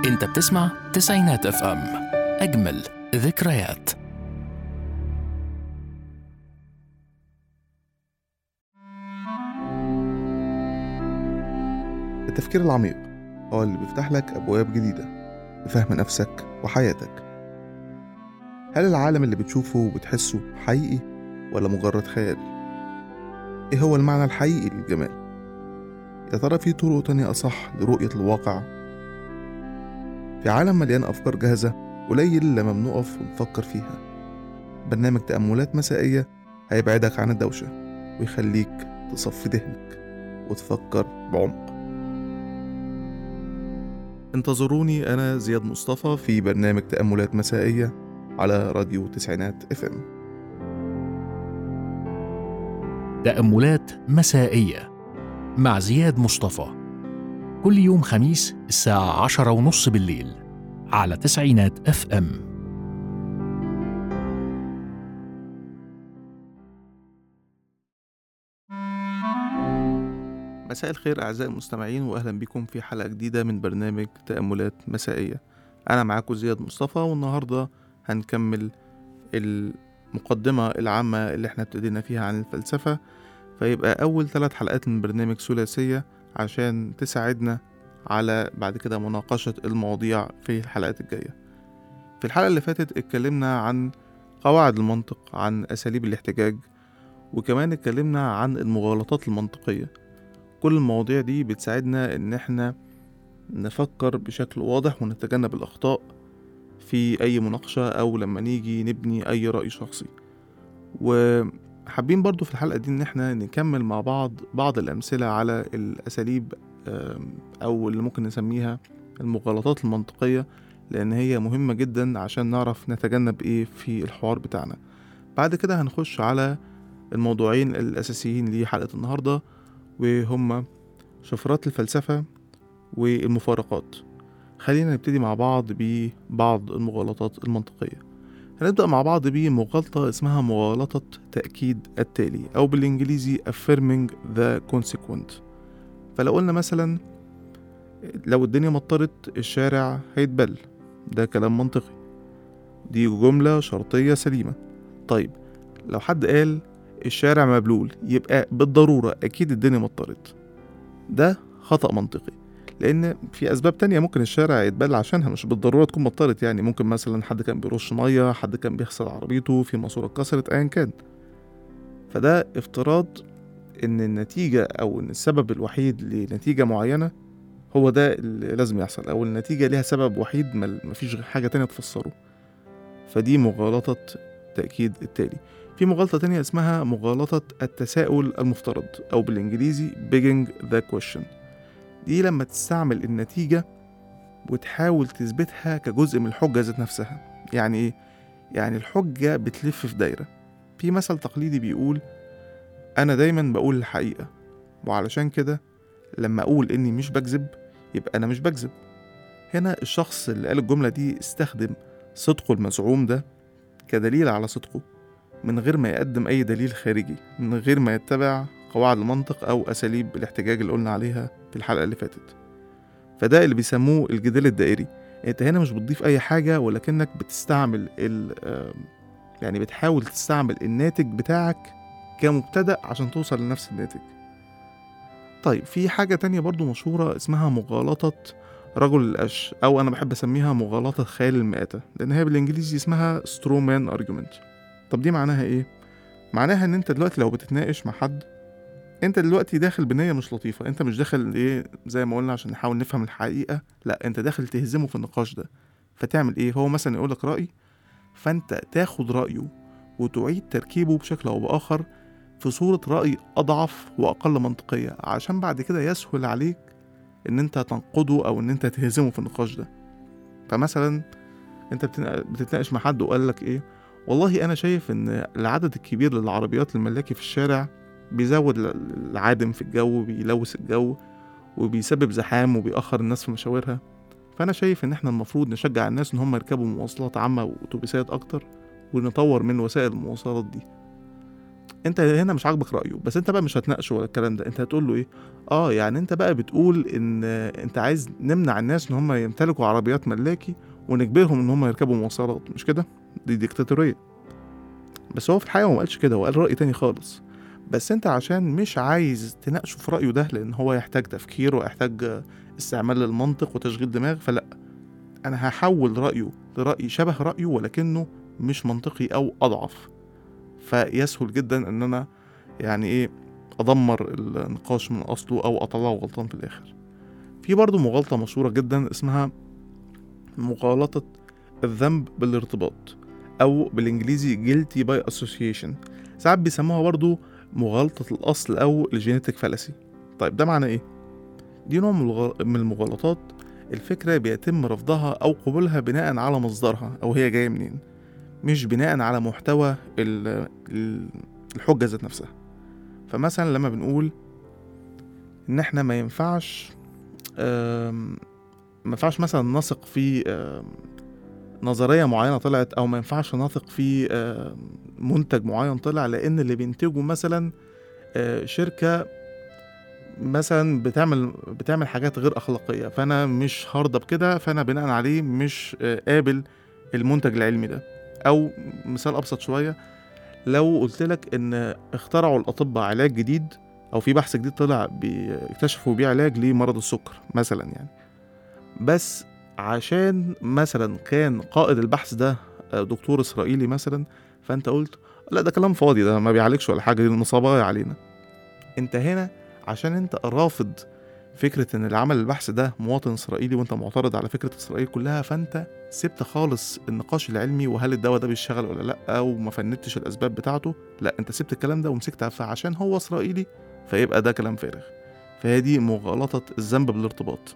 انت بتسمع تسعينات اف ام، اجمل ذكريات. التفكير العميق هو اللي بيفتح لك أبواب جديدة لفهم نفسك وحياتك. هل العالم اللي بتشوفه وبتحسه حقيقي ولا مجرد خيال؟ إيه هو المعنى الحقيقي للجمال؟ يا ترى في طرق تانية أصح لرؤية الواقع؟ في عالم مليان أفكار جاهزة قليل لما بنقف ونفكر فيها. برنامج تأملات مسائية هيبعدك عن الدوشة ويخليك تصفي ذهنك وتفكر بعمق. انتظروني أنا زياد مصطفى في برنامج تأملات مسائية على راديو تسعينات اف ام. تأملات مسائية مع زياد مصطفى، كل يوم خميس الساعة 10:30 بالليل على تسعينات اف ام. مساء الخير أعزائي المستمعين، وأهلا بكم في حلقة جديدة من برنامج تأملات مسائية. أنا معاكم زياد مصطفى، والنهاردة هنكمل المقدمة العامة اللي احنا ابتدينا فيها عن الفلسفة، فيبقى أول 3 حلقات من برنامج ثلاثية عشان تساعدنا على بعد كده مناقشة المواضيع في الحلقات الجاية. في الحلقة اللي فاتت اتكلمنا عن قواعد المنطق، عن أساليب الاحتجاج، وكمان اتكلمنا عن المغالطات المنطقية. كل المواضيع دي بتساعدنا ان احنا نفكر بشكل واضح ونتجنب الأخطاء في أي مناقشة أو لما نيجي نبني أي رأي شخصي. وحابين برضو في الحلقة دي ان احنا نكمل مع بعض الأمثلة على الأساليب أو اللي ممكن نسميها المغالطات المنطقية، لأن هي مهمة جدا عشان نعرف نتجنب ايه في الحوار بتاعنا. بعد كده هنخش على الموضوعين الأساسيين لحلقة النهاردة، وهما شفرات الفلسفة والمفارقات. خلينا نبتدي مع بعض ببعض المغالطات المنطقية. هنبدأ مع بعض بمغالطة اسمها مغالطة تأكيد التالي، أو بالإنجليزي affirming the consequent. فلو قلنا مثلا لو الدنيا مطرت الشارع هيتبل، ده كلام منطقي، دي جملة شرطية سليمة. طيب لو حد قال الشارع مبلول يبقى بالضرورة أكيد الدنيا مطرت، ده خطأ منطقي، لأن في أسباب تانية ممكن الشارع يتبل عشانها، مش بالضرورة تكون مطرت. يعني ممكن مثلا حد كان بيرش مية، حد كان بيغسل عربيته، في ماسورة اتكسرت، أيا كان. فده افتراض إن النتيجة أو إن السبب الوحيد لنتيجة معينة هو ده اللي لازم يحصل، أو النتيجة ليها سبب وحيد مفيش حاجة تانية تفسره. فدي مغالطة تأكيد التالي. في مغالطة تانية اسمها مغالطة التساؤل المفترض، أو بالإنجليزي begging the question. دي لما تستعمل النتيجة وتحاول تثبتها كجزء من الحجة ذات نفسها. يعني إيه؟ يعني الحجة بتلف في دايرة. في مثل تقليدي بيقول أنا دايما بقول الحقيقة، وعلشان كده لما أقول إني مش بكذب يبقى أنا مش بكذب. هنا الشخص اللي قال الجملة دي استخدم صدقه المزعوم ده كدليل على صدقه، من غير ما يقدم أي دليل خارجي، من غير ما يتبع قواعد المنطق أو أساليب الاحتجاج اللي قلنا عليها في الحلقة اللي فاتت. فده اللي بيسموه الجدال الدائري. انت هنا مش بتضيف أي حاجة، ولكنك بتستعمل يعني بتحاول تستعمل الناتج بتاعك كمبتدأ عشان توصل لنفس الناتج. طيب في حاجة تانية برضو مشهورة اسمها مغالطة رجل القش، أو أنا بحب أسميها مغالطة خيال المآتة، لأن هي بالإنجليزي اسمها straw man argument. طب دي معناها إيه؟ معناها إن أنت دلوقتي لو بتتناقش مع حد، أنت دلوقتي داخل بنية مش لطيفة. أنت مش داخل إيه زي ما قلنا عشان نحاول نفهم الحقيقة، لأ أنت داخل تهزمه في النقاش ده. فتعمل إيه؟ هو مثلا يقولك رأي، فأنت تاخد رأيه وتعيد تركيبه بشكل أو بآخر في صورة رأي أضعف وأقل منطقية، عشان بعد كده يسهل عليك إن أنت تنقده أو إن أنت تهزمه في النقاش ده. فمثلا أنت بتتناقش مع حد وقال لك إيه، والله أنا شايف إن العدد الكبير للعربيات الملاكي في الشارع بيزود العادم في الجو، بيلوث الجو، وبيسبب زحام وبيأخر الناس في مشاورها. فأنا شايف إن إحنا المفروض نشجع الناس إن هم يركبوا مواصلات عامة وأتوبيسات أكتر، ونطور من وسائل المواصلات دي. انت هنا مش عاجبك رأيه، بس انت بقى مش هتناقشه ولا الكلام ده، انت هتقول له ايه؟ يعني انت بقى بتقول ان انت عايز نمنع الناس ان هم يمتلكوا عربيات ملاكي ونجبرهم ان هم يركبوا مواصلات، مش كده؟ دي ديكتاتورية. بس هو في الحقيقة ما قالش كده، هو قال رأي تاني خالص، بس انت عشان مش عايز تناقشه في رأيه ده لان هو يحتاج تفكير ويحتاج استعمال للمنطق وتشغيل دماغ، فلا، انا هحول رأيه لرأي شبه رأيه ولكنه مش منطقي او اضعف، فيسهل جدا ان انا يعني ايه ادمر النقاش من اصله او اطلعه غلطان في الاخر. في برضو مغالطة مشهورة جدا اسمها مغالطة الذنب بالارتباط، او بالانجليزي guilty by association، ساعات بيسموها برضو مغالطة الاصل او الجينيتك فالسي. طيب ده معنى ايه؟ دي نوع من المغالطات الفكرة بيتم رفضها او قبولها بناء على مصدرها او هي جاية منين، مش بناء على محتوى الحجة ذات نفسها. فمثلا لما بنقول ان احنا ما ينفعش مثلا نثق في نظرية معينة طلعت، او ما ينفعش نثق في منتج معين طلع لان اللي بينتجه مثلا شركة مثلا بتعمل حاجات غير اخلاقية، فانا مش هرضى بكده، فانا بناء عليه مش قابل المنتج العلمي ده. او مثال ابسط شوية، لو قلتلك ان اخترعوا الاطباء علاج جديد او في بحث جديد طلع بيكتشفوا بيه علاج لمرض السكر مثلا يعني، بس عشان مثلا كان قائد البحث ده دكتور اسرائيلي مثلا، فانت قلت لا ده كلام فاضي، ده ما بيعالجش ولا حاجة، دي نصابة علينا. انت هنا عشان انت رافض فكرة ان اللي عمل البحث ده مواطن اسرائيلي وانت معترض على فكرة اسرائيل كلها، فانت سبت خالص النقاش العلمي وهل الدواء ده بيشتغل ولا لا، وما فندتش الاسباب بتاعته، لا انت سبت الكلام ده ومسكتها، فعشان هو اسرائيلي فيبقى ده كلام فارغ. فهي دي مغالطة الذنب بالارتباط.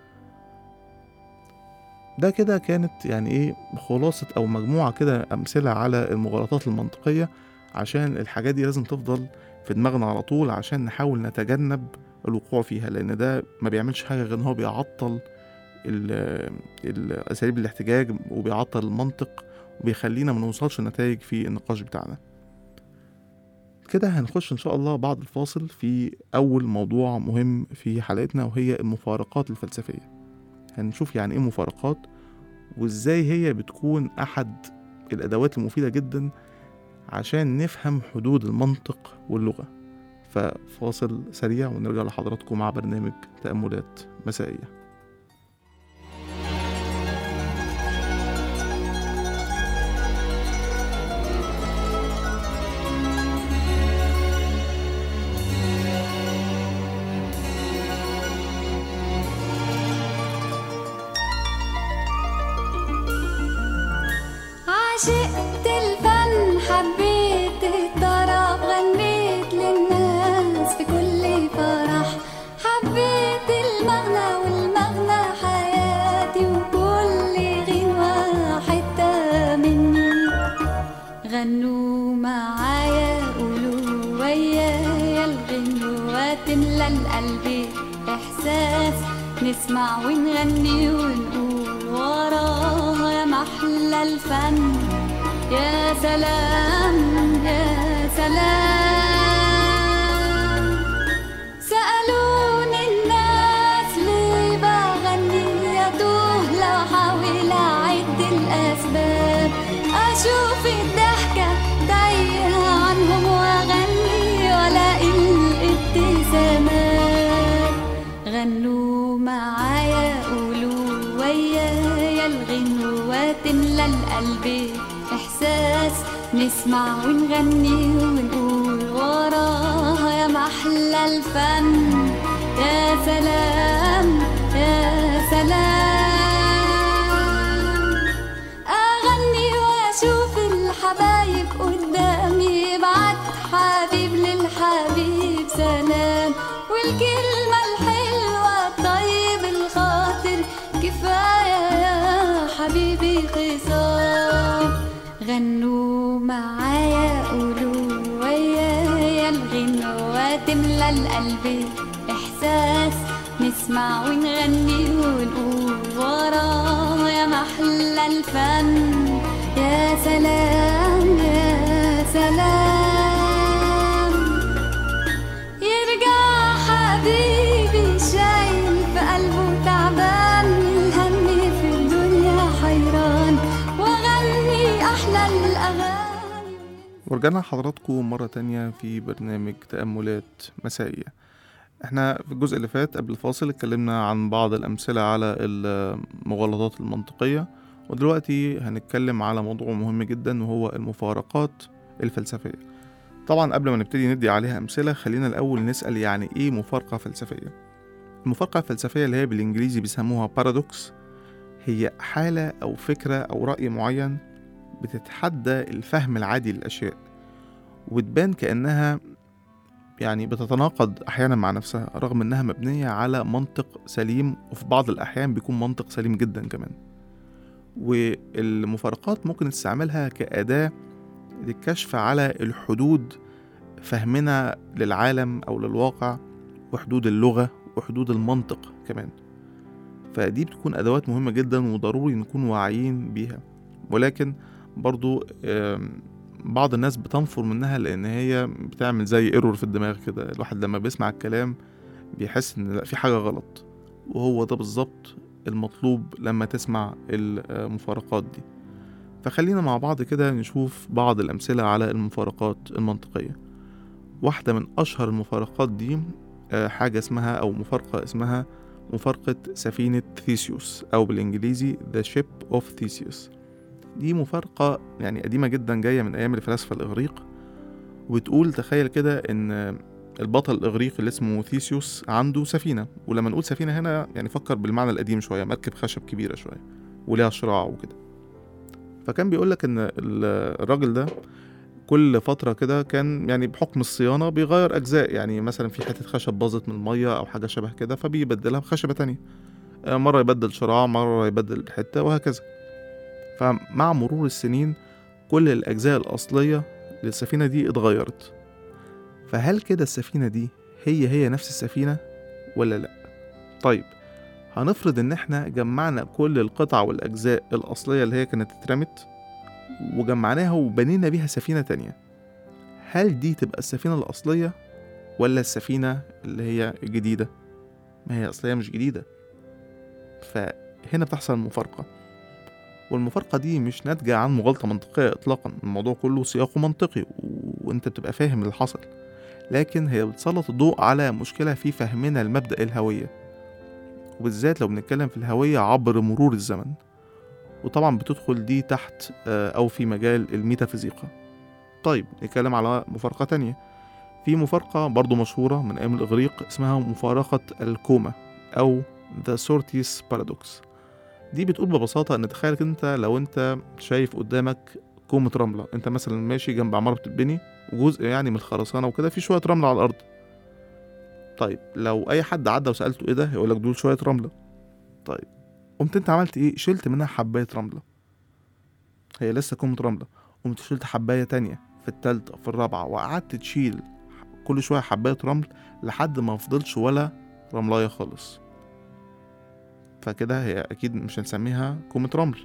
ده كده كانت يعني ايه خلاصة او مجموعة كده امثلة على المغالطات المنطقية، عشان الحاجات دي لازم تفضل في دماغنا على طول عشان نحاول نتجنب الوقوع فيها، لان ده ما بيعملش حاجة غير ان هو بيعطل الاساليب الاحتجاج وبيعطل المنطق وبيخلينا ما نوصلش لنتائج في النقاش بتاعنا. كده هنخش ان شاء الله بعد الفاصل في اول موضوع مهم في حلقتنا، وهي المفارقات الفلسفية. هنشوف يعني ايه مفارقات وازاي هي بتكون احد الادوات المفيدة جدا عشان نفهم حدود المنطق واللغة. ففاصل سريع ونرجع لحضراتكم مع برنامج تأملات مسائية. عشقت الفن، حبيت الطرب، غنيت للناس في كل فرح، حبيت المغنى والمغنى حياتي وكل غنوة حتة مني. غنوا معايا قولوا ويايا الغنوة تملى القلب إحساس، نسمع ونغني ونقول وراها يا محلى الفن. يا سلام يا سلام، سألوني الناس ليه بغني، يتوه لو حاول أعد الأسباب، أشوف الضحكة تايهة عنهم وأغني وألاقي الابتسامات. غنوا معايا قولوا ويايا الغنوة تملى القلب إحساس، نسمع ونغني ونقول وراها يا محلى الفن. يا سلام يا سلام، أغني وأشوف الحبايب قدامي، يبعت حبيب للحبيب سلام، والكلمة الحلوة الطيب الخاطر كفاية يا حبيبي خصام. غنوا معايا قولوا ويايا الغنوة تملى القلب إحساس، نسمع ونغني ونقول وراها يا محلى الفن. يا سلام يا سلام. ورجعنا لحضراتكم مرة تانية في برنامج تأملات مسائية. احنا في الجزء اللي فات قبل الفاصل اتكلمنا عن بعض الأمثلة على المغالطات المنطقية، ودلوقتي هنتكلم على موضوع مهم جدا وهو المفارقات الفلسفية. طبعا قبل ما نبتدي ندي عليها أمثلة خلينا الأول نسأل يعني ايه مفارقة فلسفية. المفارقة الفلسفية اللي هي بالإنجليزي بيسموها بارادوكس هي حالة أو فكرة أو رأي معين بتتحدى الفهم العادي للأشياء، وبتبان كأنها يعني بتتناقض أحيانا مع نفسها رغم أنها مبنية على منطق سليم، وفي بعض الأحيان بيكون منطق سليم جدا كمان. والمفارقات ممكن نستعملها كأداة للكشف على الحدود فهمنا للعالم أو للواقع، وحدود اللغة وحدود المنطق كمان. فدي بتكون أدوات مهمة جدا وضروري نكون واعيين بيها، ولكن برضو بعض الناس بتنفر منها لأن هي بتعمل زي ايرور في الدماغ كده. الواحد لما بيسمع الكلام بيحس إن لا، في حاجة غلط، وهو ده بالظبط المطلوب لما تسمع المفارقات دي. فخلينا مع بعض كده نشوف بعض الأمثلة على المفارقات المنطقية. واحدة من أشهر المفارقات دي حاجة اسمها أو مفارقة اسمها مفارقة سفينة ثيسيوس، أو بالإنجليزي The Ship of Theseus. دي مفارقة يعني قديمة جدا، جاية من أيام الفلاسفة الإغريق، وبتقول تخيل كده إن البطل الإغريقي اللي اسمه ثيسيوس عنده سفينة، ولما نقول سفينة هنا يعني فكر بالمعنى القديم شوية، مركب خشب كبيرة شوية وليها شراع وكده. فكان بيقولك إن الراجل ده كل فترة كده كان يعني بحكم الصيانة بيغير أجزاء، يعني مثلا في حتة خشب باظت من المية أو حاجة شبه كده فبيبدلها بخشبة تانية، مرة يبدل شراع، مرة يبدل حتة، وهكذا. فمع مرور السنين كل الأجزاء الأصلية للسفينة دي اتغيرت. فهل كده السفينة دي هي نفس السفينة ولا لأ؟ طيب هنفرض إن احنا جمعنا كل القطع والأجزاء الأصلية اللي هي كانت اترمت وجمعناها وبنينا بيها سفينة تانية، هل دي تبقى السفينة الأصلية ولا السفينة اللي هي الجديدة؟ ما هي أصلية مش جديدة. فهنا بتحصل مفارقة، والمفارقة دي مش ناتجة عن مغالطة منطقية إطلاقا، الموضوع كله سياقه منطقي وانت بتبقى فاهم اللي حصل، لكن هي بتسلط الضوء على مشكلة في فهمنا المبدأ الهوية، وبالذات لو بنتكلم في الهوية عبر مرور الزمن. وطبعا بتدخل دي تحت أو في مجال الميتافيزيقا. طيب نتكلم على مفارقة تانية. في مفارقة برضو مشهورة من أيام الإغريق اسمها مفارقة الكوما أو The Sortes Paradox. دي بتقول ببساطة إن تخيل انت لو انت شايف قدامك كومة رملة، انت مثلا ماشي جنب عمارة بتتبني وجزء يعني من الخرسانة وكده في شوية رملة على الأرض. طيب لو أي حد عدى وسألته ايه ده يقولك دول شوية رملة. طيب قمت انت عملت ايه؟ شلت منها حباية رملة، هي لسه كومة رملة، قمت شلت حباية تانية في التالتة في الرابعة، وقعدت تشيل كل شوية حباية رمل لحد ما مفضلش ولا رملاية خالص. فكده هي أكيد مش هنسميها كومة رمل.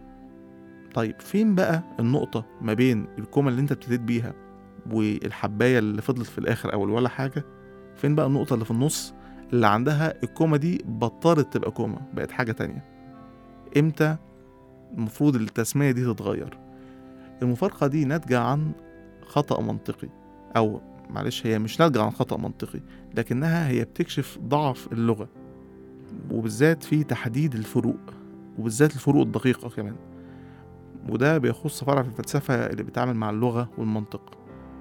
طيب فين بقى النقطة ما بين الكومة اللي انت ابتديت بيها والحباية اللي فضلت في الآخر أو ولا حاجة؟ فين بقى النقطة اللي في النص اللي عندها الكومة دي بطلت تبقى كومة بقت حاجة تانية؟ امتى المفروض التسمية دي تتغير؟ المفارقة دي ناتجة عن خطأ منطقي، أو معلش هي مش ناتجة عن خطأ منطقي، لكنها هي بتكشف ضعف اللغة، وبالذات في تحديد الفروق، وبالذات الفروق الدقيقة كمان، وده بيخص فرع في الفلسفة اللي بيتعامل مع اللغة والمنطق.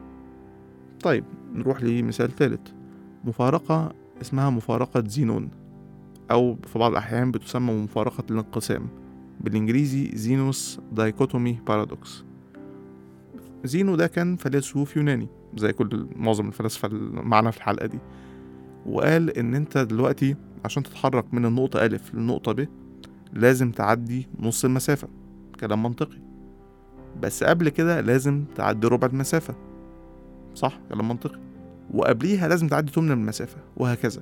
طيب نروح لمثال ثالث، مفارقة اسمها مفارقة زينون، أو في بعض الأحيان بتسمى مفارقة الانقسام، بالإنجليزي زينوس دايكوتومي بارادوكس. زينو ده كان فيلسوف يوناني زي كل معظم الفلاسفة معنا في الحلقة دي، وقال إن أنت دلوقتي عشان تتحرك من النقطة ألف للنقطة ب لازم تعدي نص المسافة، كلام منطقي. بس قبل كده لازم تعدي ربع المسافة، صح، كلام منطقي. وقبليها لازم تعدي تمن المسافة، وهكذا.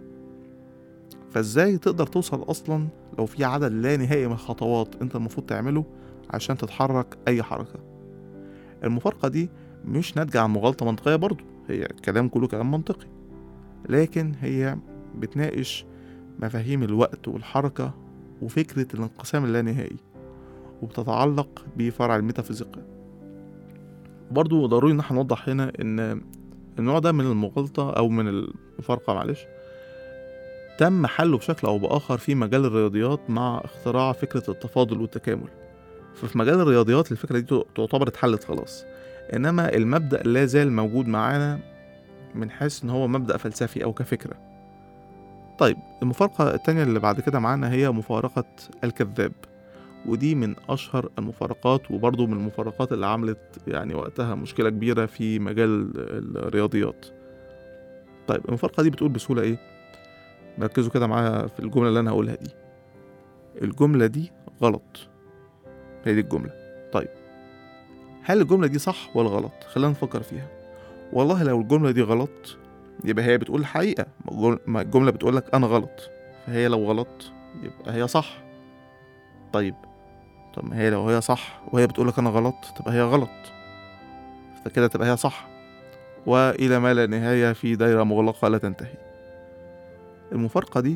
فازاي تقدر توصل أصلا لو في عدد لا نهائي من الخطوات أنت المفروض تعمله عشان تتحرك أي حركة؟ المفارقة دي مش ناتجة عن مغالطة منطقية برضو، هي الكلام كله كلام منطقي، لكن هي بتناقش مفاهيم الوقت والحركة وفكرة الانقسام اللانهائي، وبتتعلق بفرع الميتافيزيقا. برضو ضروري ان احنا نوضح هنا ان النوع ده من المغالطة او من المفارقة تم حله بشكل او باخر في مجال الرياضيات مع اختراع فكرة التفاضل والتكامل. ففي مجال الرياضيات الفكرة دي تعتبر اتحلت خلاص، انما المبدأ لا زال موجود معانا من حيث ان هو مبدأ فلسفي او كفكرة. طيب المفارقة التانية اللي بعد كده معانا هي مفارقة الكذاب، ودي من أشهر المفارقات وبرضو من المفارقات اللي عملت يعني وقتها مشكلة كبيرة في مجال الرياضيات. طيب المفارقة دي بتقول بسهولة إيه؟ ركزوا كده معايا في الجملة اللي أنا هقولها دي. الجملة دي غلط، هي دي الجملة. طيب هل الجملة دي صح ولا غلط؟ خلينا نفكر فيها. والله لو الجملة دي غلط يبقى هي بتقول الحقيقة، ما الجملة بتقولك أنا غلط، فهي لو غلط يبقى هي صح. طيب طب ما هي لو هي صح وهي بتقولك أنا غلط تبقى هي غلط، فكده تبقى هي صح، وإلى ما لا نهاية في دايرة مغلقة لا تنتهي. المفارقة دي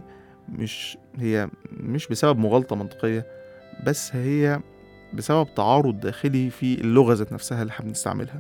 مش بسبب مغالطة منطقية، بس هي بسبب تعارض داخلي في اللغة ذات نفسها اللي احنا بنستعملها،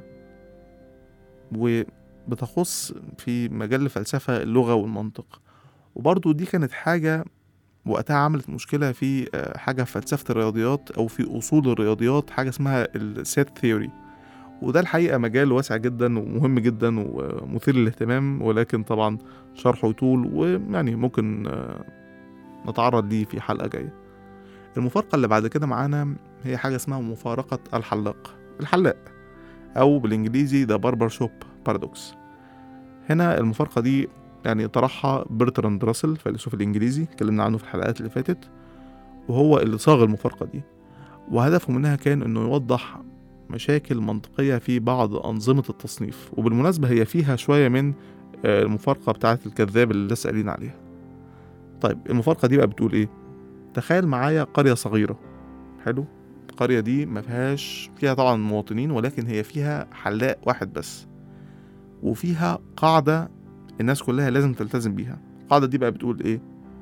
وبتخص في مجال الفلسفة اللغة والمنطق. وبرضو دي كانت حاجة وقتها عملت مشكلة في حاجة في فلسفة الرياضيات أو في أصول الرياضيات، حاجة اسمها السيت ثيوري. وده الحقيقة مجال واسع جدا ومهم جدا ومثير للاهتمام، ولكن طبعا شرحه يطول ويعني ممكن نتعرض ليه في حلقة جاية. المفارقة اللي بعد كده معانا هي حاجة اسمها مفارقة الحلاق أو بالإنجليزي The Barber Shop Paradox. هنا المفارقة دي يعني طرحها برتراند راسل، الفيلسوف الإنجليزي، اتكلمنا عنه في الحلقات اللي فاتت، وهو اللي صاغ المفارقة دي. وهدفه منها كان إنه يوضح مشاكل منطقية في بعض أنظمة التصنيف، وبالمناسبة هي فيها شوية من المفارقة بتاعة الكذاب اللي لسه قايلين عليها. طيب المفارقة دي بقى بتقول إيه؟ تخيل معايا قرية صغيرة، حلو؟ القرية دي فيها طبعا مواطنين، ولكن هي فيها حلاق واحد بس، وفيها قاعدة الناس كلها لازم تلتزم بيها. القاعدة دي بقى بتقول إيه؟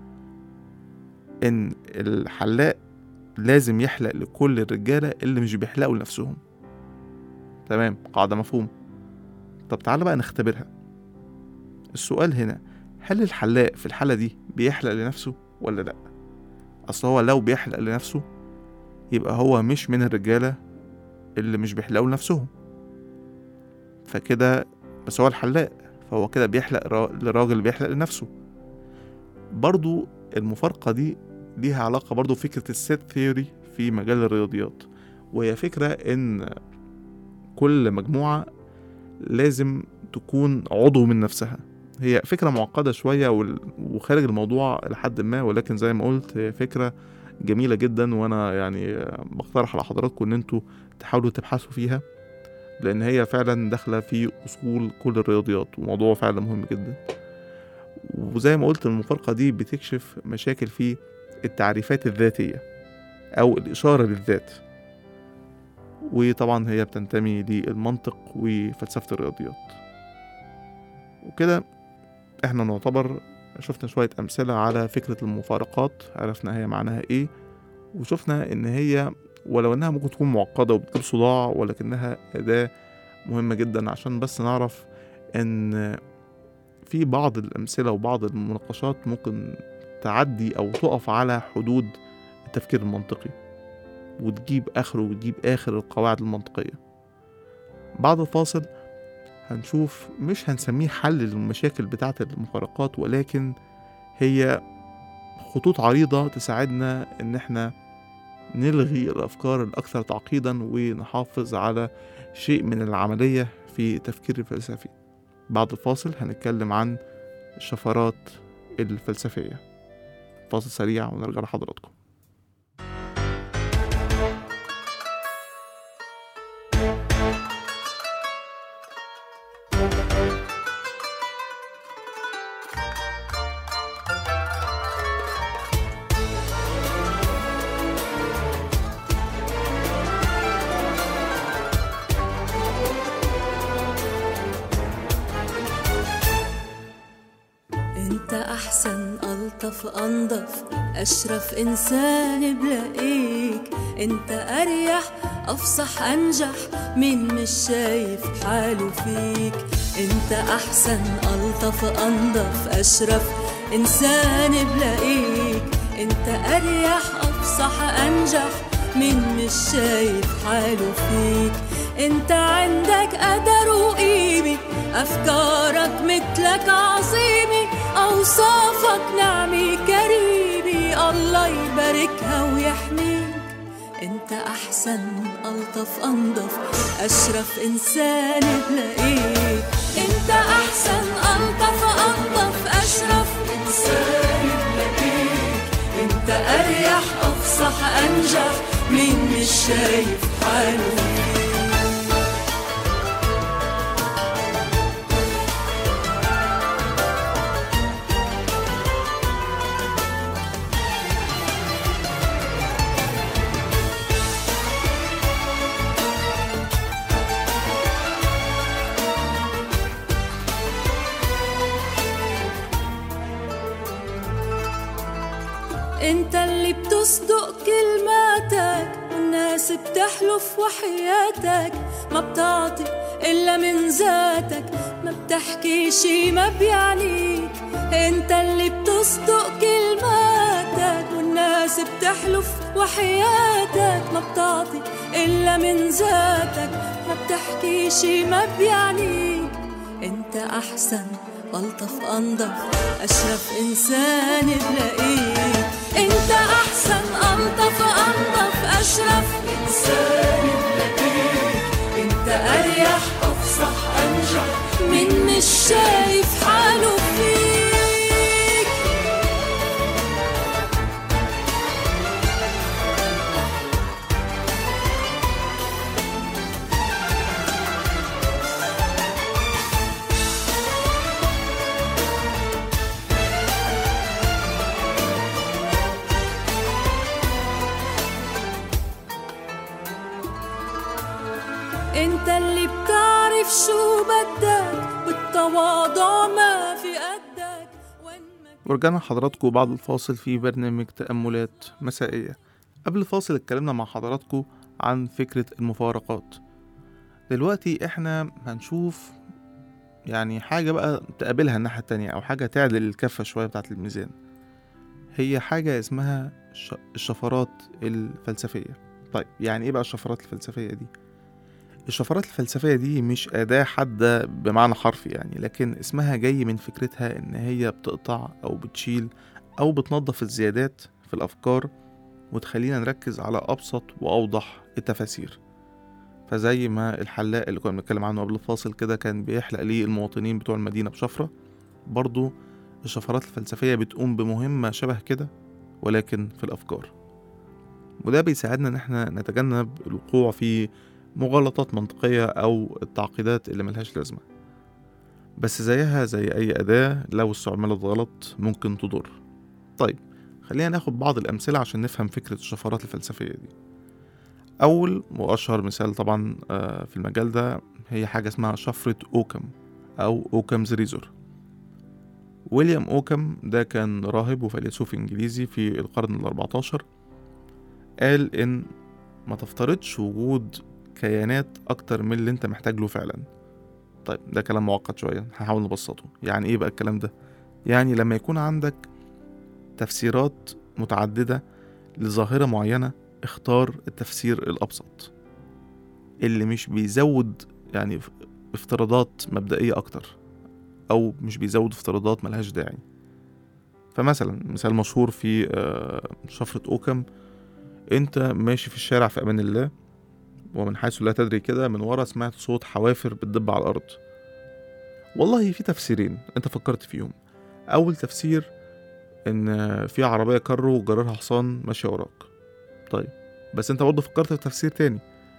إن الحلاق لازم يحلق لكل الرجالة اللي مش بيحلقوا لنفسهم. تمام، قاعدة مفهوم. طب تعالى بقى نختبرها. السؤال هنا، هل الحلاق في الحالة دي بيحلق لنفسه ولا لأ؟ أصل هو لو بيحلق لنفسه يبقى هو مش من الرجالة اللي مش بيحلقوا لنفسهم، فكده بس هو الحلاق، فهو كده بيحلق لراجل بيحلق لنفسه. برضو المفارقة دي ليها علاقة برضو بفكرة السيت ثيوري في مجال الرياضيات، وهي فكرة إن كل مجموعة لازم تكون عضو من نفسها. هي فكرة معقدة شوية وخارج الموضوع لحد ما، ولكن زي ما قلت هي فكرة جميلة جدا، وأنا يعني بقترح على حضراتكم إن انتوا تحاولوا تبحثوا فيها، لأن هي فعلا داخلة في أصول كل الرياضيات، وموضوع فعلا مهم جدا. وزي ما قلت المفارقة دي بتكشف مشاكل في التعريفات الذاتية أو الإشارة للذات، وطبعا هي بتنتمي للمنطق وفلسفة الرياضيات. وكده احنا نعتبر شفنا شوية أمثلة على فكرة المفارقات، عرفنا هي معناها ايه، وشفنا ان هي ولو انها ممكن تكون معقدة وبتجيب صداع، ولكنها أداة مهمة جدا عشان بس نعرف ان في بعض الأمثلة وبعض المناقشات ممكن تعدي أو تقف على حدود التفكير المنطقي وتجيب آخر القواعد المنطقية. بعد الفاصل هنشوف، مش هنسميه حل للمشاكل بتاعة المفارقات، ولكن هي خطوط عريضة تساعدنا إن احنا نلغي الأفكار الأكثر تعقيدا ونحافظ على شيء من العملية في التفكير الفلسفي. بعد الفاصل هنتكلم عن الشفرات الفلسفية. فاصل سريع ونرجع لحضراتكم. أحسن ألطف أنضف أشرف إنسان بلاقيك، انت أريح أفصح أنجح، مين مش شايف حاله فيك. انت أحسن ألطف أنضف أشرف إنسان بلاقيك، انت أريح أفصح أنجح، مين مش شايف حاله فيك. انت عندك قدر وقيمة، أفكارك مثلك عظيمة، أوصافك نعمة كريمة، الله يباركها ويحميك. انت أحسن ألطف أنضف أشرف إنسان بلاقيك، انت أحسن ألطف أنضف أشرف إنسان بلاقيك، انت أريح أفصح أنجح، مين مش شايف حاله فيك. انت اللي بتصدق كلماتك، والناس بتحلف وحياتك، ما بتعطي إلا من ذاتك، ما بتحكي شي ما بيعنيك. انت اللي بتصدق كلماتك، والناس بتحلف وحياتك، ما بتعطي إلا من ذاتك، ما بتحكي شي ما بيعنيك. انت أحسن ألطف أنضف أشرف إنسان بلاقيك، انت أحسن ألطف أنضف أشرف إنسان بلاقيك، انت أريح أفصح أنجح، مين مش شايف حاله فيك. انت اللي بتعرف شو بدك، بالتواضع ما في قدك. ورجعنا لحضراتكم بعد الفاصل في برنامج تأملات مسائية. قبل الفاصل اتكلمنا مع حضراتكم عن فكرة المفارقات. دلوقتي احنا هنشوف يعني حاجة بقى تقابلها الناحية التانية، أو حاجة تعدل الكفة شوية بتاعت الميزان. هي حاجة اسمها الشفرات الفلسفية. طيب يعني ايه بقى الشفرات الفلسفية دي؟ الشفرات الفلسفية دي مش أداة حادة بمعنى حرفي يعني، لكن اسمها جاي من فكرتها إن هي بتقطع أو بتشيل أو بتنظف الزيادات في الأفكار، وتخلينا نركز على أبسط وأوضح التفاسير. فزي ما الحلاق اللي كنا بنتكلم عنه قبل الفاصل كده كان بيحلق ليه المواطنين بتوع المدينة بشفرة، برضو الشفرات الفلسفية بتقوم بمهمة شبه كده ولكن في الأفكار. وده بيساعدنا إن احنا نتجنب الوقوع في مغالطات منطقية أو التعقيدات اللي ملهاش لازمة، بس زيها زي أي أداة لو استعملت غلط ممكن تضر. طيب خلينا ناخد بعض الأمثلة عشان نفهم فكرة الشفرات الفلسفية دي. أول وأشهر مثال طبعا في المجال ده هي حاجة اسمها شفرة أوكام أو أوكامز ريزور. ويليام أوكام ده كان راهب وفيلسوف إنجليزي في القرن ال14. قال إن ما تفترضش وجود كيانات أكتر من اللي أنت محتاج له فعلا. طيب ده كلام معقد شوية، هحاول نبسطه. يعني إيه بقى الكلام ده؟ يعني لما يكون عندك تفسيرات متعددة لظاهرة معينة، اختار التفسير الأبسط اللي مش بيزود يعني افتراضات مبدئية أكتر، أو مش بيزود افتراضات ملهاش داعي. فمثلا مثال مشهور في شفرة أوكام: أنت ماشي في الشارع في أمان الله، ومن حيث لا تدري كده من ورا سمعت صوت حوافر بتدب على الأرض. والله في تفسيرين أنت فكرت فيهم. أول تفسير إن في عربية كارو وجررها حصان ماشية وراك. طيب بس أنت برضه فكرت في تفسير تاني،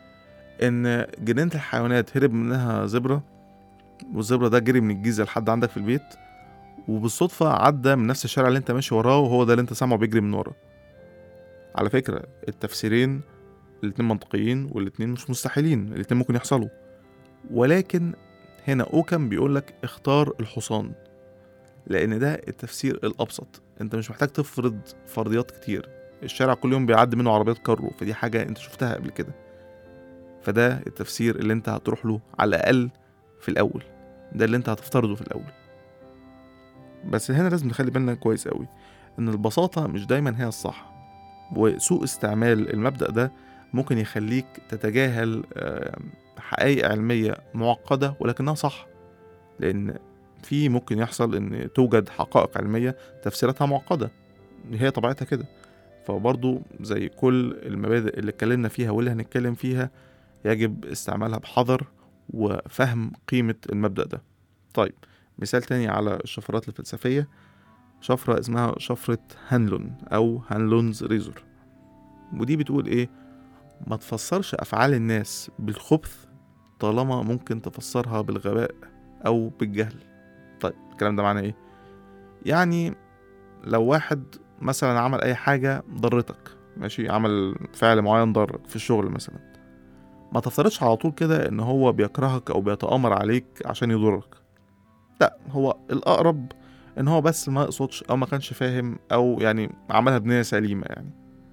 إن جنينة الحيوانات هرب منها زبرة، والزبرة ده جري من الجيزة لحد عندك في البيت، وبالصدفة عدى من نفس الشارع اللي أنت ماشي وراه، وهو ده اللي أنت سامعه بيجري من ورا. على فكرة التفسيرين الاتنين منطقيين، والاتنين مش مستحيلين، الاتنين ممكن يحصلوا، ولكن هنا أوكام بيقولك اختار الحصان، لأن ده التفسير الأبسط انت مش محتاج تفرض فرضيات كتير. الشارع كل يوم بيعدي منه عربيات كارو، فدي حاجة انت شفتها قبل كده، فده التفسير اللي انت هتروح له على الأقل في الأول، ده اللي انت هتفترضه في الأول. بس هنا لازم نخلي بالنا كويس قوي ان البساطة مش دايما هي الصح، وسوء استعمال المبدأ ده ممكن يخليك تتجاهل حقائق علمية معقدة ولكنها صح. لأن في ممكن يحصل ان توجد حقائق علمية تفسيراتها معقدة، هي طبيعتها كده. فبرضو زي كل المبادئ اللي اتكلمنا فيها واللي هنتكلم فيها، يجب استعمالها بحذر وفهم قيمة المبدأ ده. طيب، مثال تاني على الشفرات الفلسفية، شفرة اسمها شفرة هانلون أو هانلونز ريزور، ودي بتقول إيه؟ ما تفسرش أفعال الناس بالخبث طالما ممكن تفسرها بالغباء أو بالجهل. طيب، الكلام ده معناه إيه؟ يعني لو واحد مثلا عمل أي حاجة ضرتك، ماشي، عمل فعل معين ضرك في الشغل مثلا، ما تفترضش على طول كده إن هو بيكرهك أو بيتآمر عليك عشان يضرك. لا، هو الأقرب إن هو بس ما يقصدش أو ما كانش فاهم أو يعني عملها بنية سليمة يعني.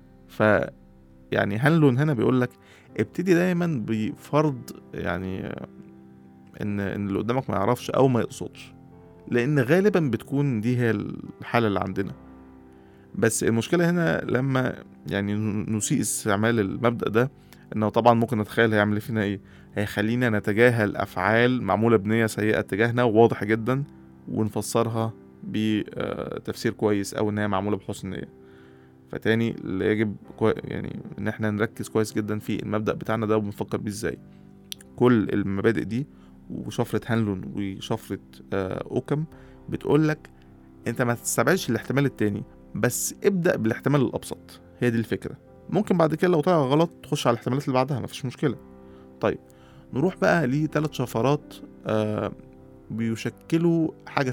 يعني هانلون هنا بيقولك ابتدي دايما بفرض يعني إن اللي قدامك ما يعرفش أو ما يقصدش، لأن غالبا بتكون دي هي الحالة اللي عندنا. بس المشكلة هنا لما يعني نسيء استعمال المبدأ ده، إنه طبعا ممكن نتخيل هيعمل فينا إيه. هيخلينا نتجاهل أفعال معمولة بنية سيئة تجاهنا واضح جدا، ونفسرها بتفسير كويس أو إن هي معمولة بحسن نية. فتاني اللي يجب يعني إن احنا نركز كويس جدا في المبدأ بتاعنا ده وبنفكر بيه إزاي. كل المبادئ دي وشفرة هانلون وشفرة أوكم بتقولك انت ما تستبعدش الاحتمال التاني، بس ابدأ بالاحتمال الأبسط. هي دي الفكرة. ممكن بعد كده لو طلع غلط تخش على الاحتمالات اللي بعدها، مفيش مشكلة. طيب، نروح بقى ل3 شفرات بيشكلوا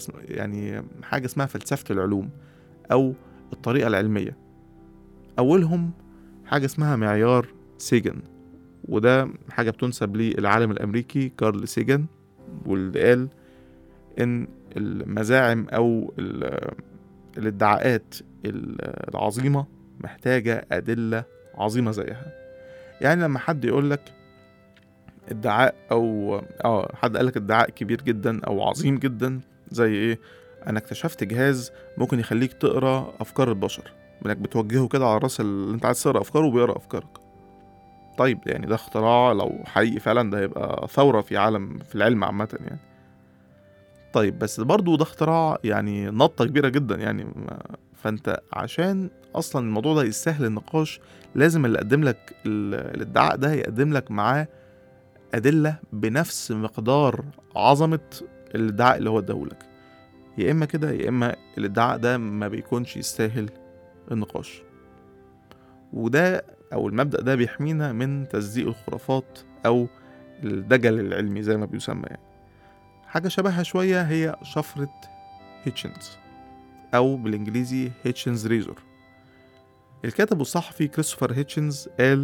حاجة اسمها فلسفة العلوم أو الطريقة العلمية. أولهم حاجة اسمها معيار سيجن، وده حاجة بتنسب للعالم الأمريكي كارل سيجن، واللي قال إن المزاعم أو الادعاءات العظيمة محتاجة أدلة عظيمة زيها. يعني لما حد يقولك ادعاء أو حد قالك ادعاء كبير جدا أو عظيم جدا زي إيه؟ أنا اكتشفت جهاز ممكن يخليك تقرأ أفكار البشر، إنك بتوجهه كده على الراس اللي أنت عايز تقرأ أفكاره وبيقرأ أفكارك. طيب، يعني ده اختراع لو حقيقي فعلا، ده هيبقى ثورة في العلم عامة يعني. طيب، بس برضو ده اختراع يعني نطة كبيرة جدا يعني. فانت عشان اصلا الموضوع ده يستاهل النقاش، لازم اللي قدم لك الادعاء ده يقدم لك معاه ادلة بنفس مقدار عظمة الادعاء اللي هو اداهولك. يا اما كده يا اما الادعاء ده ما بيكونش يستاهل النقاش. وده او المبدأ ده بيحمينا من تصديق الخرافات او الدجل العلمي زي ما بيسمى يعني. حاجة شبهها شوية هي شفرة هيتشنز أو بالإنجليزي هيتشنز ريزور. الكاتب الصحفي كريستوفر هيتشنز قال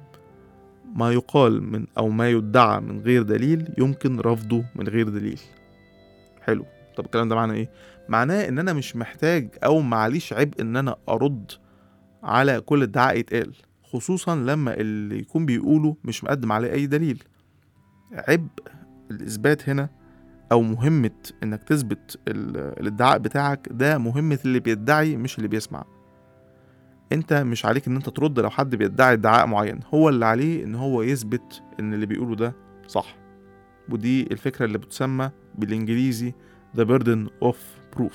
ما يقال من أو ما يدعى من غير دليل يمكن رفضه من غير دليل. حلو. طب الكلام ده معناه إيه؟ معناه إن أنا مش محتاج أو معليش عبء إن أنا أرد على كل ادعاء يتقال، خصوصا لما اللي يكون بيقوله مش مقدم عليه أي دليل. عبء الإثبات هنا أو مهمة إنك تثبت الادعاء بتاعك ده مهمة اللي بيدعي مش اللي بيسمع. أنت مش عليك إن أنت ترد لو حد بيدعي ادعاء معين، هو اللي عليه إن هو يثبت إن اللي بيقوله ده صح. ودي الفكرة اللي بتسمى بالإنجليزي the burden of proof.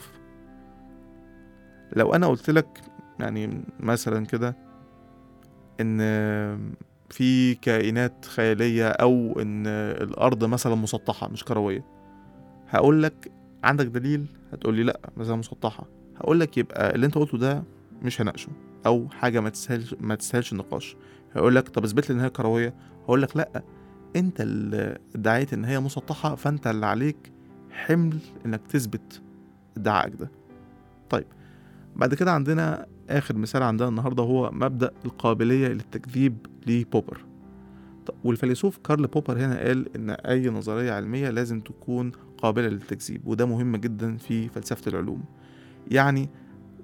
لو أنا قلت لك يعني مثلا كده إن في كائنات خيالية أو إن الأرض مثلا مسطحة مش كروية، هقول لك عندك دليل؟ هتقول لي لا، مثلا مسطحه. هقول لك يبقى اللي انت قلته ده مش هناقشه او حاجه ما تستاهلش النقاش. هقول لك طب اثبت لي ان هي كرويه، هقول لك لا، انت اللي ادعيت ان هي مسطحه، فانت اللي عليك حمل انك تثبت ادعائك ده. طيب، بعد كده عندنا اخر مثال عندنا النهارده هو مبدأ القابليه للتكذيب لبوبر. والفيلسوف كارل بوبر هنا قال إن أي نظرية علمية لازم تكون قابلة للتكذيب، وده مهم جدا في فلسفة العلوم. يعني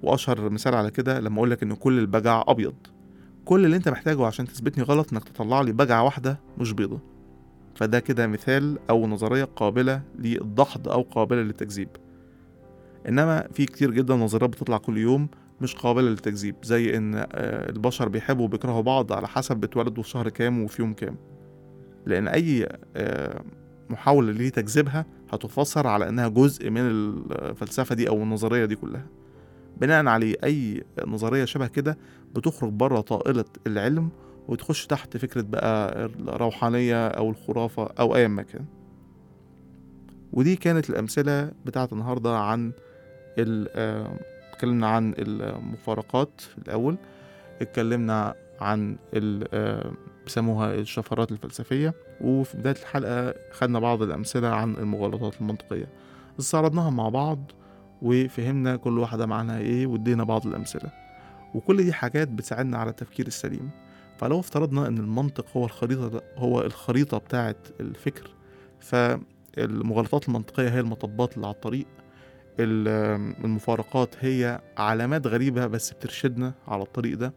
وأشهر مثال على كده لما أقولك إن كل البجع أبيض. كل اللي أنت محتاجه عشان تثبتني غلط إنك تطلع لي بجعة واحدة مش بيضة. فده كده مثال أو نظرية قابلة للدحض أو قابلة للتكذيب. إنما في كتير جدا نظريات بتطلع كل يوم مش قابلة للتكذيب، زي إن البشر بيحبوا وبيكرهوا بعض على حسب بيتولدوا في شهر كام وفي يوم كام. لأن أي محاولة لتكذيبها هتفسر على إنها جزء من الفلسفة دي أو النظرية دي كلها. بناء عليه أي نظرية شبه كده بتخرج بره طائلة العلم وتخش تحت فكرة بقى الروحانية أو الخرافة أو أي مكان. ودي كانت الأمثلة بتاعت النهاردة عن اتكلمنا عن المفارقات الأول، اتكلمنا عن بيسموها الشفرات الفلسفية، وفي بداية الحلقة خدنا بعض الأمثلة عن المغالطات المنطقية، استعرضناها مع بعض وفهمنا كل واحدة معناها ايه وادينا بعض الأمثلة. وكل دي حاجات بتساعدنا على التفكير السليم. فلو افترضنا ان المنطق هو الخريطة بتاعة الفكر، فالمغالطات المنطقية هي المطبات اللي على الطريق، المفارقات هي علامات غريبة بس بترشدنا على الطريق ده،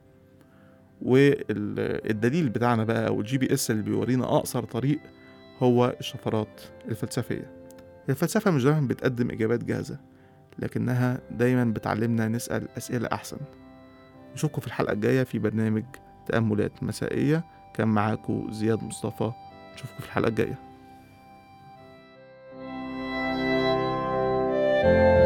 والدليل بتاعنا بقى او الGPS اللي بيورينا اقصر طريق هو الشفرات الفلسفية. الفلسفة مش دايما بتقدم اجابات جاهزة، لكنها دايما بتعلمنا نسأل اسئلة احسن. نشوفكم في الحلقة الجاية في برنامج تأملات مسائية. كان معاكم زياد مصطفى. نشوفكم في الحلقة الجاية.